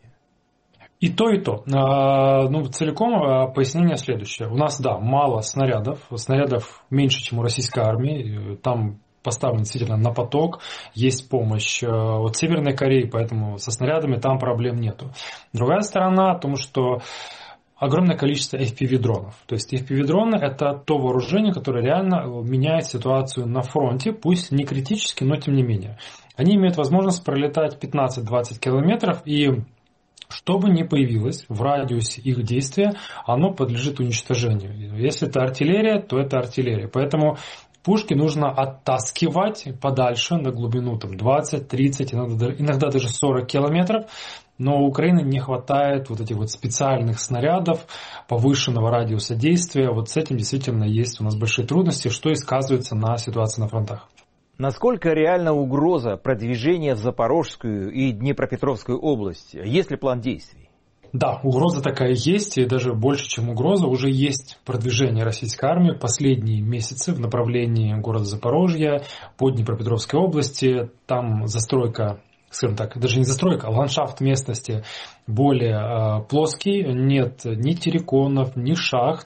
И то, и то. Ну, целиком пояснение следующее. У нас, да, мало снарядов. Снарядов меньше, чем у российской армии. Там поставлен действительно на поток. Есть помощь от Северной Кореи, поэтому со снарядами там проблем нету. Другая сторона о том, что огромное количество эф пи ви-дронов. То есть эф пи ви-дроны – это то вооружение, которое реально меняет ситуацию на фронте, пусть не критически, но тем не менее. Они имеют возможность пролетать пятнадцать-двадцать километров, и что бы ни появилось в радиусе их действия, оно подлежит уничтожению. Если это артиллерия, то это артиллерия. Поэтому пушки нужно оттаскивать подальше на глубину там, двадцать, тридцать, иногда, иногда даже сорок километров. Но у Украины не хватает вот этих вот специальных снарядов повышенного радиуса действия. Вот с этим действительно есть у нас большие трудности, что и сказывается на ситуации на фронтах. Насколько реальна угроза продвижения в Запорожскую и Днепропетровскую области? Есть ли план действий? Да, угроза такая есть, и даже больше, чем угроза, уже есть продвижение российской армии последние месяцы в направлении города Запорожья по Днепропетровской области. Там застройка, скажем так, даже не застройка, а ландшафт местности более э, плоский, нет ни терриконов, ни шахт,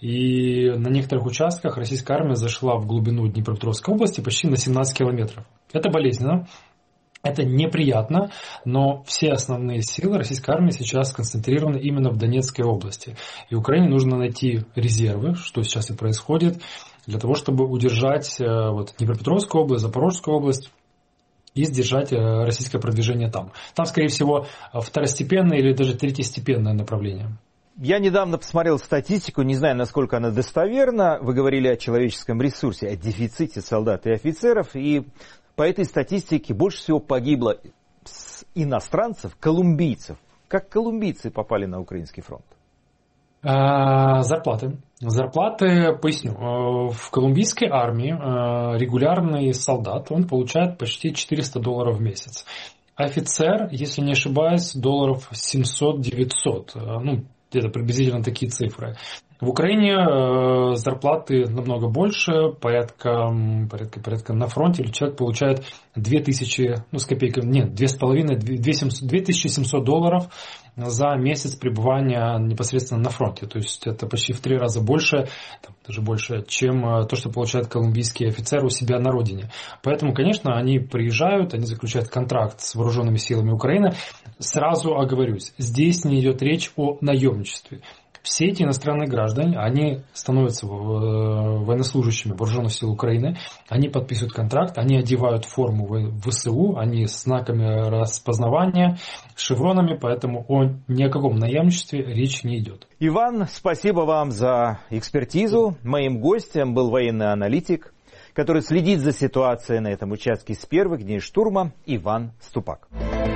и на некоторых участках российская армия зашла в глубину Днепропетровской области почти на семнадцать километров. Это болезненно, это неприятно, но все основные силы российской армии сейчас сконцентрированы именно в Донецкой области. И Украине нужно найти резервы, что сейчас и происходит, для того, чтобы удержать э, вот, Днепропетровскую область, Запорожскую область, и сдержать российское продвижение там. Там, скорее всего, второстепенное или даже третьестепенное направление. Я недавно посмотрел статистику, не знаю, насколько она достоверна. Вы говорили о человеческом ресурсе, о дефиците солдат и офицеров. И по этой статистике больше всего погибло иностранцев, колумбийцев. Как колумбийцы попали на украинский фронт? Зарплаты. Зарплаты, поясню. В колумбийской армии регулярный солдат, он получает почти четыреста долларов в месяц. Офицер, если не ошибаюсь, долларов семьсот-девятьсот. Ну, где-то приблизительно такие цифры. В Украине зарплаты намного больше, порядка, порядка, порядка на фронте человек получает две тысячи, ну с копейками, нет, две тысячи семьсот долларов за месяц пребывания непосредственно на фронте. То есть это почти в три раза больше, там, даже больше, чем то, что получает колумбийский офицер у себя на родине. Поэтому, конечно, они приезжают, они заключают контракт с вооруженными силами Украины. Сразу оговорюсь, здесь не идет речь о наемничестве. Все эти иностранные граждане, они становятся военнослужащими вооруженных сил Украины, они подписывают контракт, они одевают форму ВСУ, они с знаками распознавания, шевронами, поэтому о ни о каком наемничестве речь не идет. Иван, спасибо вам за экспертизу. Моим гостем был военный аналитик, который следит за ситуацией на этом участке с первых дней штурма, Иван Ступак.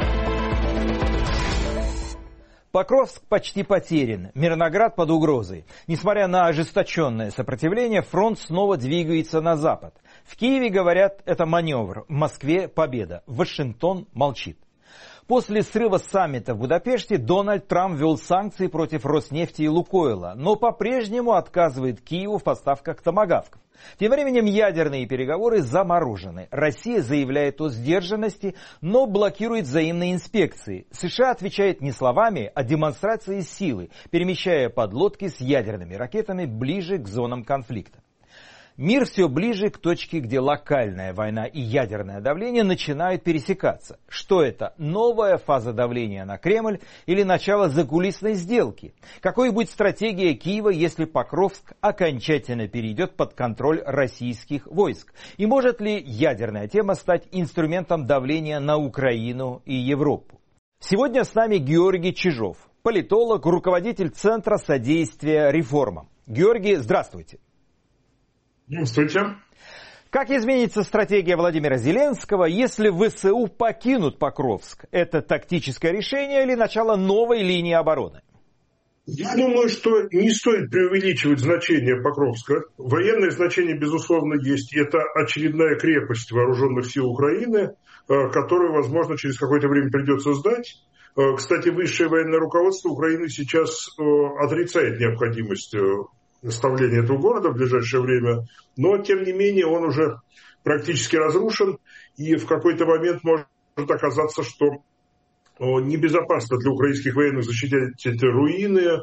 Покровск почти потерян, Мирноград под угрозой. Несмотря на ожесточенное сопротивление, фронт снова двигается на запад. В Киеве говорят, это маневр, в Москве победа, Вашингтон молчит. После срыва саммита в Будапеште Дональд Трамп ввел санкции против Роснефти и Лукойла, но по-прежнему отказывает Киеву в поставках томагавков. Тем временем ядерные переговоры заморожены. Россия заявляет о сдержанности, но блокирует взаимные инспекции. США отвечает не словами, а демонстрацией силы, перемещая подлодки с ядерными ракетами ближе к зонам конфликта. Мир все ближе к точке, где локальная война и ядерное давление начинают пересекаться. Что это? Новая фаза давления на Кремль или начало закулисной сделки? Какой будет стратегия Киева, если Покровск окончательно перейдет под контроль российских войск? И может ли ядерная тема стать инструментом давления на Украину и Европу? Сегодня с нами Георгий Чижов, политолог, руководитель Центра содействия реформам. Георгий, здравствуйте. Здравствуйте. Как изменится стратегия Владимира Зеленского, если ВСУ покинут Покровск? Это тактическое решение или начало новой линии обороны? Я думаю, что не стоит преувеличивать значение Покровска. Военное значение, безусловно, есть. Это очередная крепость вооруженных сил Украины, которую, возможно, через какое-то время придется сдать. Кстати, высшее военное руководство Украины сейчас отрицает необходимость оставления этого города в ближайшее время, но, тем не менее, он уже практически разрушен, и в какой-то момент может оказаться, что небезопасно для украинских военных защищать эти руины,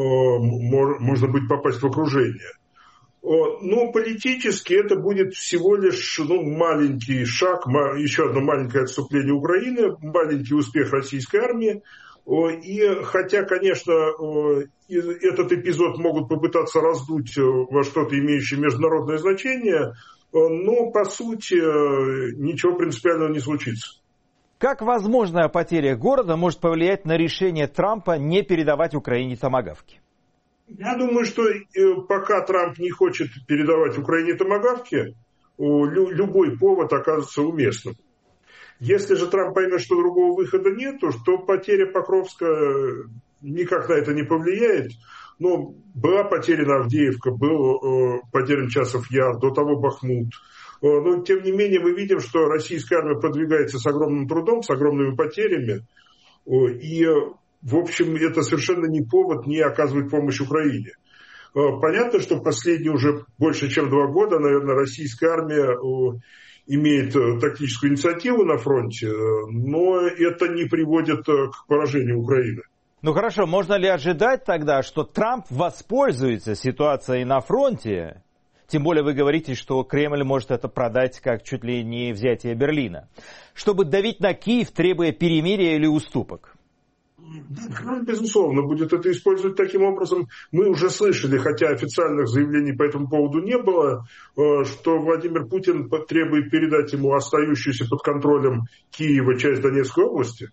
можно будет попасть в окружение. Но политически это будет всего лишь ну, маленький шаг, еще одно маленькое отступление Украины, маленький успех российской армии. И хотя, конечно, этот эпизод могут попытаться раздуть во что-то имеющее международное значение, но, по сути, ничего принципиального не случится. Как возможная потеря города может повлиять на решение Трампа не передавать Украине томагавки? Я думаю, что пока Трамп не хочет передавать Украине томагавки, любой повод окажется уместным. Если же Трамп поймет, что другого выхода нет, то потеря Покровска никак на это не повлияет. Но была потеряна Авдеевка, был потерян Часов Яр, до того Бахмут. Но, тем не менее, мы видим, что российская армия продвигается с огромным трудом, с огромными потерями. И, в общем, это совершенно не повод не оказывать помощь Украине. Понятно, что последние уже больше, чем два года, наверное, российская армия имеет тактическую инициативу на фронте, но это не приводит к поражению Украины. Ну хорошо, можно ли ожидать тогда, что Трамп воспользуется ситуацией на фронте? Тем более вы говорите, что Кремль может это продать как чуть ли не взятие Берлина, чтобы давить на Киев, требуя перемирия или уступок. Да, безусловно, будет это использовать таким образом. Мы уже слышали, хотя официальных заявлений по этому поводу не было, что Владимир Путин требует передать ему остающуюся под контролем Киева часть Донецкой области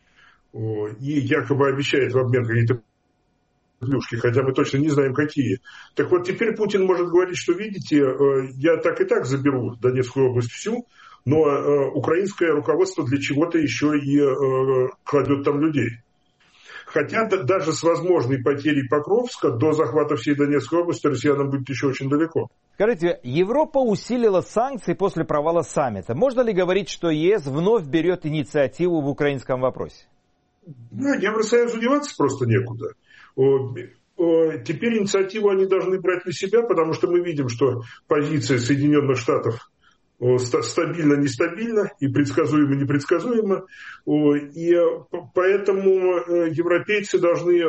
и якобы обещает в обмен какие-то плюшки, хотя мы точно не знаем какие. Так вот, теперь Путин может говорить, что, видите, я так и так заберу Донецкую область всю, но украинское руководство для чего-то еще и кладет там людей. Хотя даже с возможной потерей Покровска до захвата всей Донецкой области россиянам будет еще очень далеко. Скажите, Европа усилила санкции после провала саммита. Можно ли говорить, что ЕС вновь берет инициативу в украинском вопросе? Да, Евросоюзу деваться просто некуда. Теперь инициативу они должны брать на себя, потому что мы видим, что позиция Соединенных Штатов стабильно-нестабильно и предсказуемо-непредсказуемо. И поэтому европейцы должны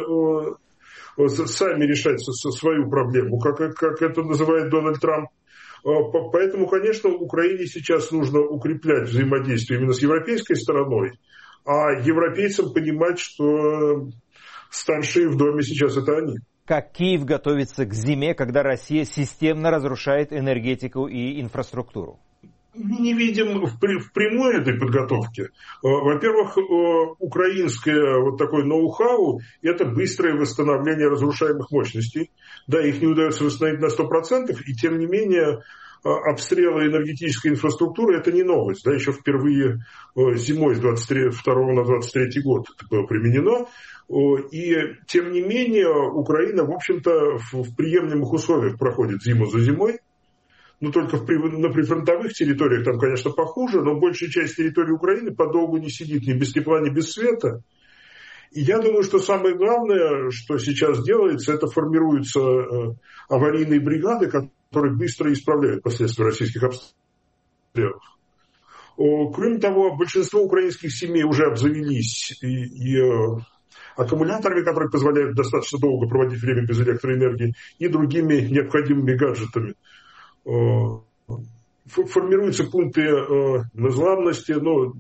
сами решать свою проблему, как, как это называет Дональд Трамп. Поэтому, конечно, Украине сейчас нужно укреплять взаимодействие именно с европейской стороной, а европейцам понимать, что старшие в доме сейчас это они. Как Киев готовится к зиме, когда Россия системно разрушает энергетику и инфраструктуру? Мы не видим впрямую этой подготовки. Во-первых, украинское вот такое ноу-хау – это быстрое восстановление разрушаемых мощностей. Да, их не удается восстановить на сто процентов, и тем не менее обстрелы энергетической инфраструктуры – это не новость. Да, еще впервые зимой с двадцать второго на двадцать третий год это было применено. И, тем не менее, Украина, в общем-то, в приемлемых условиях проходит зиму за зимой. ну, только в, на прифронтовых территориях там, конечно, похуже, но большая часть территории Украины подолгу не сидит ни без тепла, ни без света. И я думаю, что самое главное, что сейчас делается, это формируются э, аварийные бригады, которые быстро исправляют последствия российских обстрелов. О, кроме того, большинство украинских семей уже обзавелись и, и э, аккумуляторами, которые позволяют достаточно долго проводить время без электроэнергии, и другими необходимыми гаджетами. Э, формируются пункты э, незламности, ну,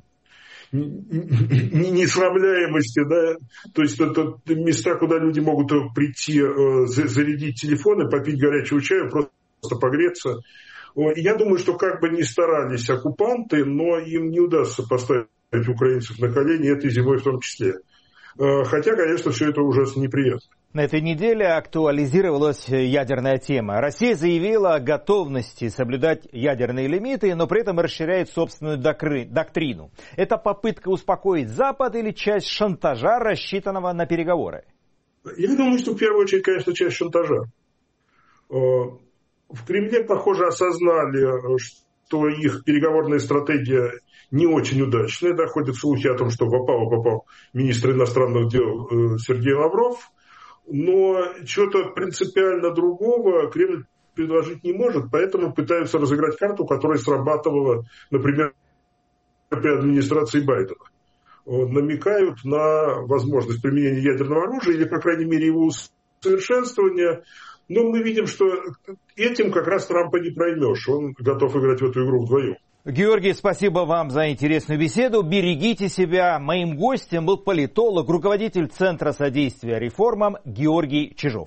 несрамляемости, да, то есть это места, куда люди могут прийти, зарядить телефоны, попить горячего чая, просто погреться. Я думаю, что как бы ни старались оккупанты, но им не удастся поставить украинцев на колени, этой зимой в том числе. Хотя, конечно, все это ужасно неприятно. На этой неделе актуализировалась ядерная тема. Россия заявила о готовности соблюдать ядерные лимиты, но при этом расширяет собственную доктрину. Это попытка успокоить Запад или часть шантажа, рассчитанного на переговоры? Я думаю, что в первую очередь, конечно, часть шантажа. В Кремле, похоже, осознали, что их переговорная стратегия не очень удачная. Доходят слухи о том, что в опалу попал министр иностранных дел Сергей Лавров. Но чего-то принципиально другого Кремль предложить не может, поэтому пытаются разыграть карту, которая срабатывала, например, при администрации Байдена. Намекают на возможность применения ядерного оружия или, по крайней мере, его усовершенствования. Но мы видим, что этим как раз Трампа не проймешь. Он готов играть в эту игру вдвоем. Георгий, спасибо вам за интересную беседу. Берегите себя. Моим гостем был политолог, руководитель Центра содействия реформам Георгий Чижов.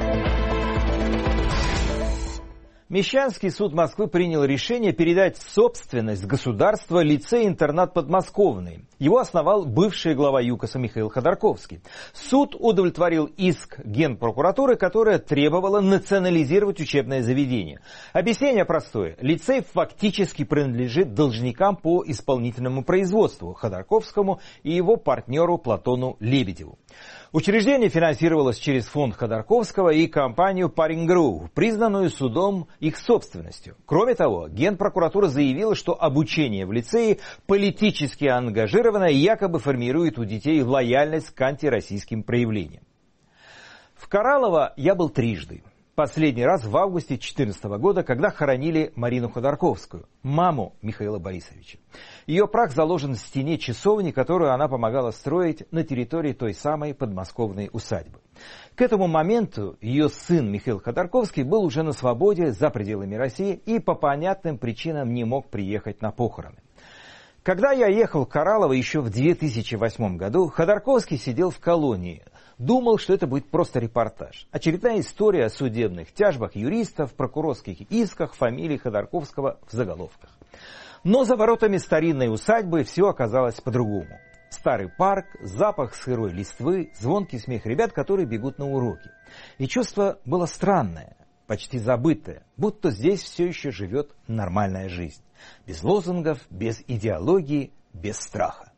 Мещанский суд Москвы принял решение передать в собственность государства лицей-интернат подмосковный. Его основал бывший глава ЮКОСа Михаил Ходорковский. Суд удовлетворил иск Генпрокуратуры, которая требовала национализировать учебное заведение. Объяснение простое. Лицей фактически принадлежит должникам по исполнительному производству Ходорковскому и его партнеру Платону Лебедеву. Учреждение финансировалось через фонд Ходорковского и компанию Парингру, признанную судом их собственностью. Кроме того, Генпрокуратура заявила, что обучение в лицее политически ангажировано и якобы формирует у детей лояльность к антироссийским проявлениям. В Кораллово я был трижды. Последний раз в августе две тысячи четырнадцатого года, когда хоронили Марину Ходорковскую, маму Михаила Борисовича. Ее прах заложен в стене часовни, которую она помогала строить на территории той самой подмосковной усадьбы. К этому моменту ее сын Михаил Ходорковский был уже на свободе за пределами России и по понятным причинам не мог приехать на похороны. Когда я ехал в Кораллово еще в две тысячи восьмом году, Ходорковский сидел в колонии. Думал, что это будет просто репортаж. Очередная история о судебных тяжбах юристов, прокурорских исках, фамилии Ходорковского в заголовках. Но за воротами старинной усадьбы все оказалось по-другому. Старый парк, запах сырой листвы, звонкий смех ребят, которые бегут на уроки. И чувство было странное, почти забытое, будто здесь все еще живет нормальная жизнь. Без лозунгов, без идеологии, без страха.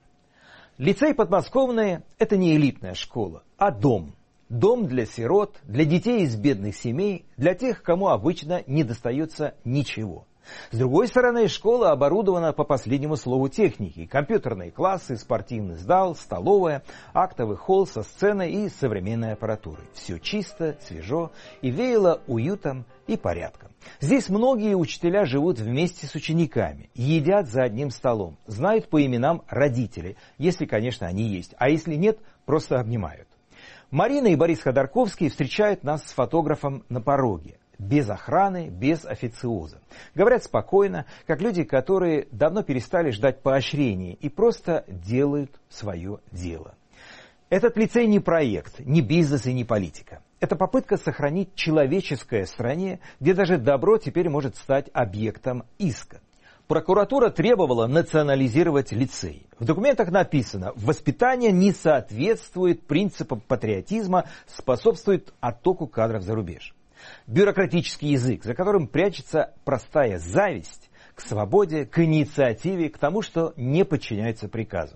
Лицей подмосковный – это не элитная школа, а дом. Дом для сирот, для детей из бедных семей, для тех, кому обычно не достается ничего. С другой стороны, школа оборудована по последнему слову техники. Компьютерные классы, спортивный зал, столовая, актовый холл со сценой и современной аппаратурой. Все чисто, свежо и веяло уютом и порядком. Здесь многие учителя живут вместе с учениками, едят за одним столом, знают по именам родителей, если, конечно, они есть, а если нет, просто обнимают. Марина и Борис Ходорковский встречают нас с фотографом на пороге. Без охраны, без официоза. Говорят спокойно, как люди, которые давно перестали ждать поощрения и просто делают свое дело. Этот лицей не проект, не бизнес и не политика. Это попытка сохранить человеческое в стране, где даже добро теперь может стать объектом иска. Прокуратура требовала национализировать лицей. В документах написано, воспитание не соответствует принципам патриотизма, способствует оттоку кадров за рубеж. Бюрократический язык, за которым прячется простая зависть к свободе, к инициативе, к тому, что не подчиняется приказу.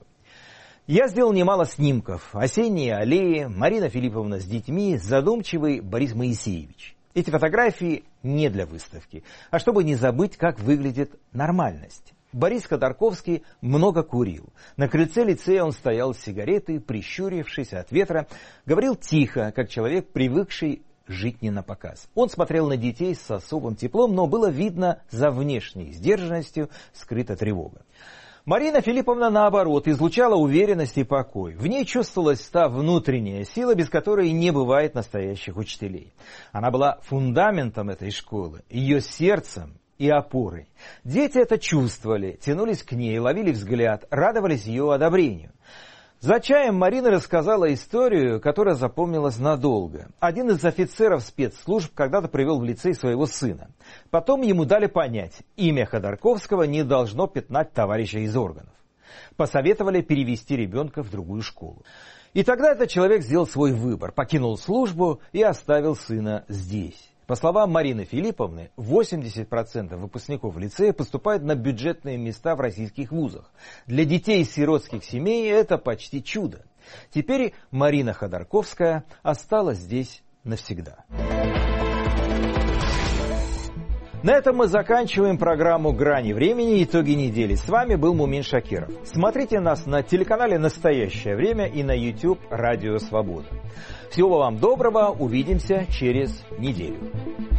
Я сделал немало снимков. Осенние аллеи, Марина Филипповна с детьми, задумчивый Борис Моисеевич. Эти фотографии не для выставки, а чтобы не забыть, как выглядит нормальность. Борис Ходорковский много курил. На крыльце лицея он стоял с сигаретой, прищурившись от ветра, говорил тихо, как человек, привыкший жить не напоказ. Он смотрел на детей с особым теплом, но было видно, за внешней сдержанностью скрыта тревога. Марина Филипповна, наоборот, излучала уверенность и покой. В ней чувствовалась та внутренняя сила, без которой не бывает настоящих учителей. Она была фундаментом этой школы, ее сердцем и опорой. Дети это чувствовали, тянулись к ней, ловили взгляд, радовались ее одобрению. За чаем Марина рассказала историю, которая запомнилась надолго. Один из офицеров спецслужб когда-то привел в лицей своего сына. Потом ему дали понять, имя Ходорковского не должно пятнать товарища из органов. Посоветовали перевести ребенка в другую школу. И тогда этот человек сделал свой выбор, покинул службу и оставил сына здесь. По словам Марины Филипповны, восемьдесят процентов выпускников лицея поступают на бюджетные места в российских вузах. Для детей из сиротских семей это почти чудо. Теперь Марина Ходорковская осталась здесь навсегда. На этом мы заканчиваем программу «Грани времени. Итоги недели». С вами был Мумин Шакиров. Смотрите нас на телеканале «Настоящее время» и на YouTube «Радио Свобода». Всего вам доброго. Увидимся через неделю.